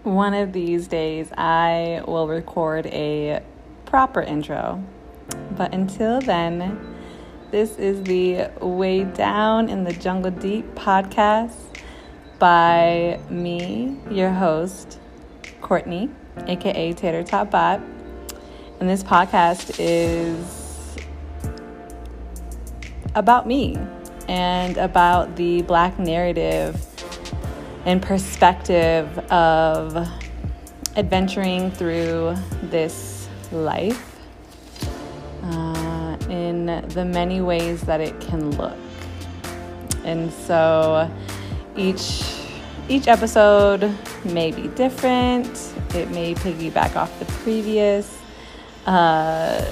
One of these days, I will record a proper intro. But until then, this is the Way Down in the Jungle Deep podcast by me, your host, Courtney, aka Tater Top Bot. And this podcast is about me and about the Black narrative and perspective of adventuring through this life in the many ways that it can look. And so each episode may be different. It may piggyback off the previous. I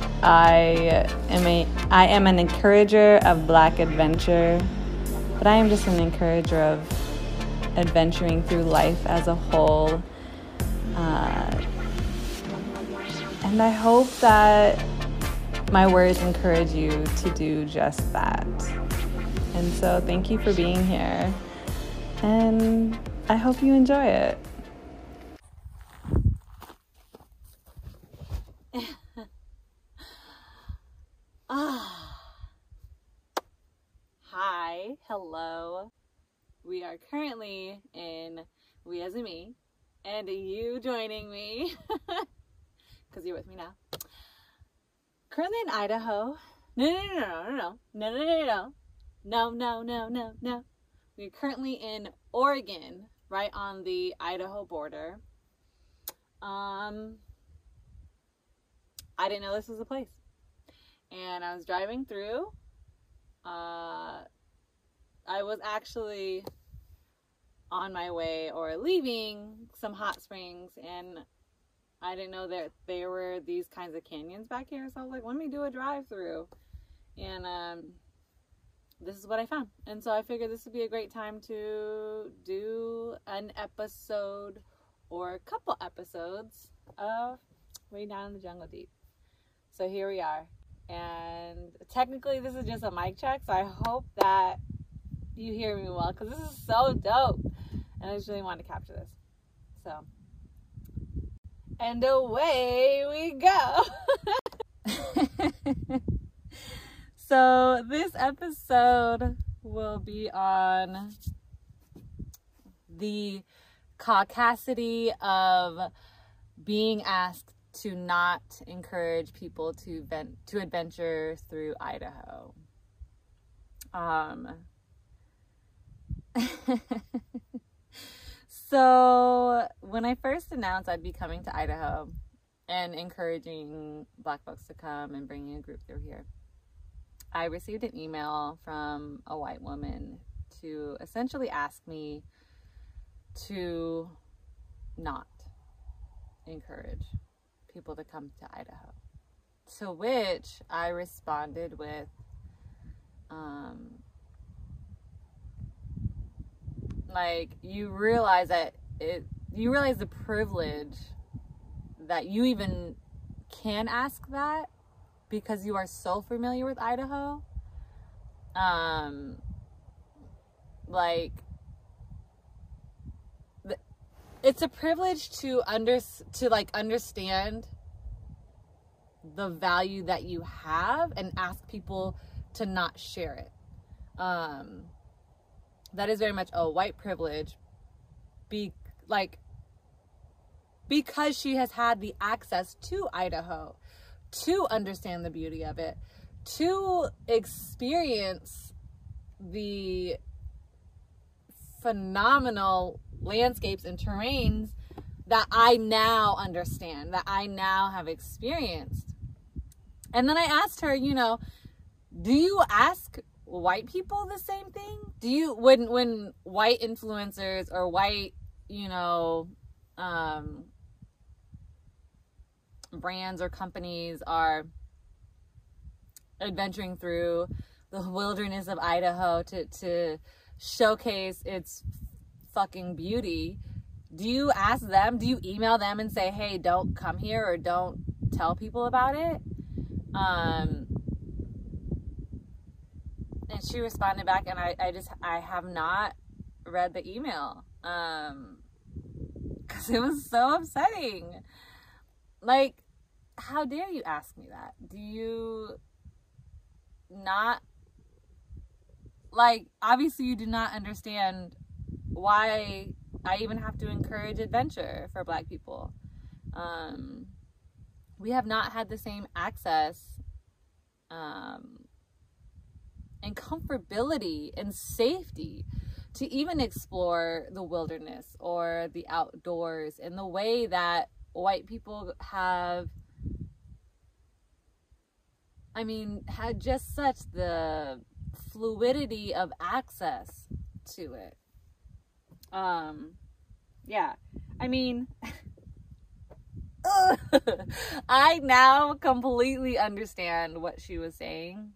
am an encourager of Black adventure, but I am just an encourager of adventuring through life as a whole. And I hope that my words encourage you to do just that. And so thank you for being here. And I hope you enjoy it. Hi, hello. We are currently in we as in me, and you joining me, because you're with me now. Currently in Idaho. No. We're currently in Oregon, right on the Idaho border. I didn't know this was a place. And I was driving through. I was actually on my way or leaving some hot springs, and I didn't know that there were these kinds of canyons back here. So I was like, let me do a drive through. And this is what I found. And so I figured this would be a great time to do an episode or a couple episodes of Way Down in the Jungle Deep. So here we are. And technically this is just a mic check, so I hope that you hear me well, because this is so dope. And I just really wanted to capture this. So, and away we go. So this episode will be on the caucasity of being asked to not encourage people to adventure through Idaho. So when I first announced I'd be coming to Idaho and encouraging Black folks to come and bringing a group through here, I received an email from a white woman to essentially ask me to not encourage people to come to Idaho. To which I responded with, you realize the privilege that you even can ask that, because you are so familiar with Idaho. It's a privilege to understand the value that you have and ask people to not share it. That is very much a white privilege, because she has had the access to Idaho, to understand the beauty of it, to experience the phenomenal landscapes and terrains that I now understand, that I now have experienced. And then I asked her, do you ask white people the same thing? Do you, when white influencers or white, brands or companies are adventuring through the wilderness of Idaho to showcase its fucking beauty, do you ask them, do you email them and say, hey, don't come here or don't tell people about it? And she responded back, and I have not read the email. Because because it was so upsetting. Like, how dare you ask me that? Do you not, like, obviously you do not understand why I even have to encourage adventure for Black people. We have not had the same access and comfortability and safety to even explore the wilderness or the outdoors in the way that white people have, had just such the fluidity of access to it. Yeah, I now completely understand what she was saying.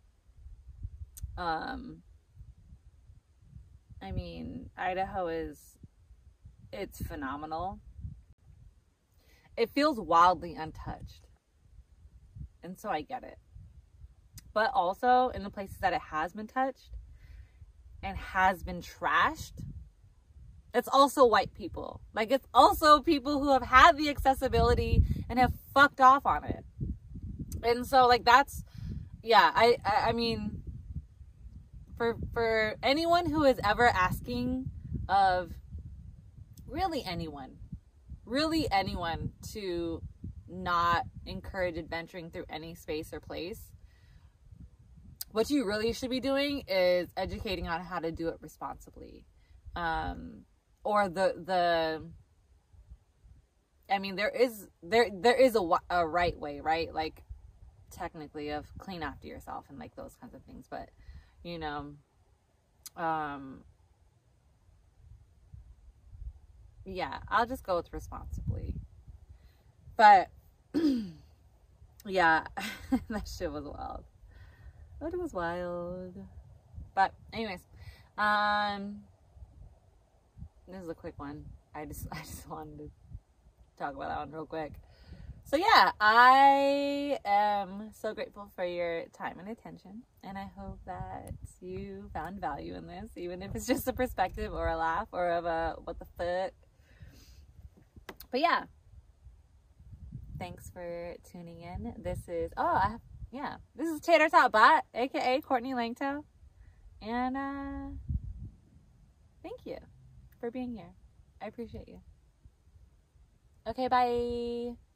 Idaho it's phenomenal. It feels wildly untouched. And so I get it. But also, in the places that it has been touched and has been trashed, it's also white people. Like, it's also people who have had the accessibility and have fucked off on it. And so, like, that's, yeah, I mean, for anyone who is ever asking of really anyone to not encourage adventuring through any space or place, what you really should be doing is educating on how to do it responsibly. Or there is a right way, right? Like, technically, of clean after yourself and like those kinds of things. But, yeah, I'll just go with responsibly. But, yeah, that shit was wild. But it was wild. But, anyways, this is a quick one. I just wanted to talk about that one real quick. So yeah, I am so grateful for your time and attention, and I hope that you found value in this, even if it's just a perspective or a laugh or of a what the fuck. But yeah, thanks for tuning in. This is this is Tater Tot Bot, aka Courtney Langto, and thank you for being here. I appreciate you. Okay, bye.